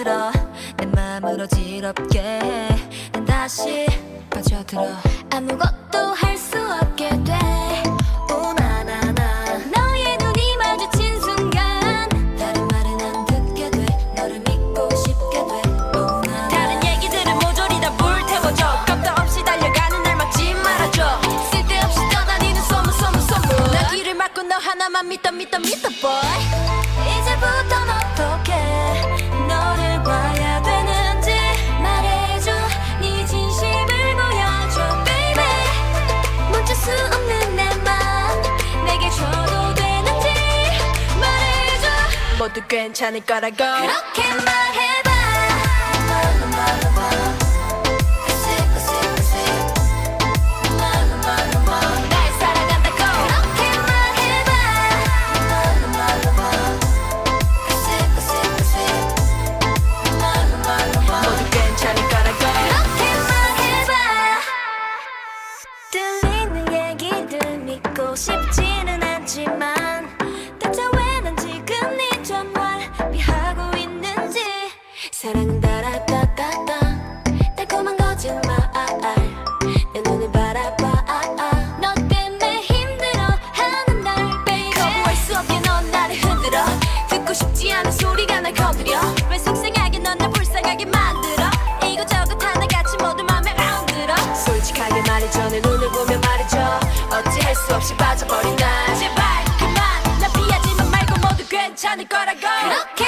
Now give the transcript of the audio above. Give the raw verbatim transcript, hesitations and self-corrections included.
들어 내 맘을 어지럽게 해. 난 다시 빠져들어 아무것도 할 수 없게 돼. 오 나나나 너의 눈이 마주친 순간 다른 말은 안 듣게 돼. 너를 믿고 싶게 돼. 오 나나 다른 얘기들은 모조리 다 불태워줘. 겁도 없이 달려가는 날 막지 말아줘. 쓸데없이 떠다니는 소문 소문 소문 나 귀를 막고 너 하나만 믿어 믿어 믿어 boy. 이제부턴 어떻게 너를 봐야 되는지 말해줘. 네 진심을 보여줘 baby. 멈출 수 없는 내 맘 내게 줘도 되는지 말해줘. 모두 괜찮을 거라고 그렇게 말해봐. 말로 말로 봐. 들리는 얘기들 믿고 싶지는 않지만 대체 왜 난 지금 네 전화를 피하고 있는지. 사랑은 따라따따따 달콤한 거짓말 내 눈을 바라봐. 너 때문에 힘들어하는 날 baby. 거부할 수 없게 넌 나를 흔들어. 듣고 싶지 않은 소리가 날 거들여. 왜 속상하게 넌 날 불쌍하게 만들어. 이것저것 하나같이 모두 맘에 안 들어. 솔직하게 말해줘 내 눈을 보며 말해줘. 어찌할 수 없이 빠져버린 날 제발 그만 나 피하지만 말고 모두 괜찮을 거라고 그렇게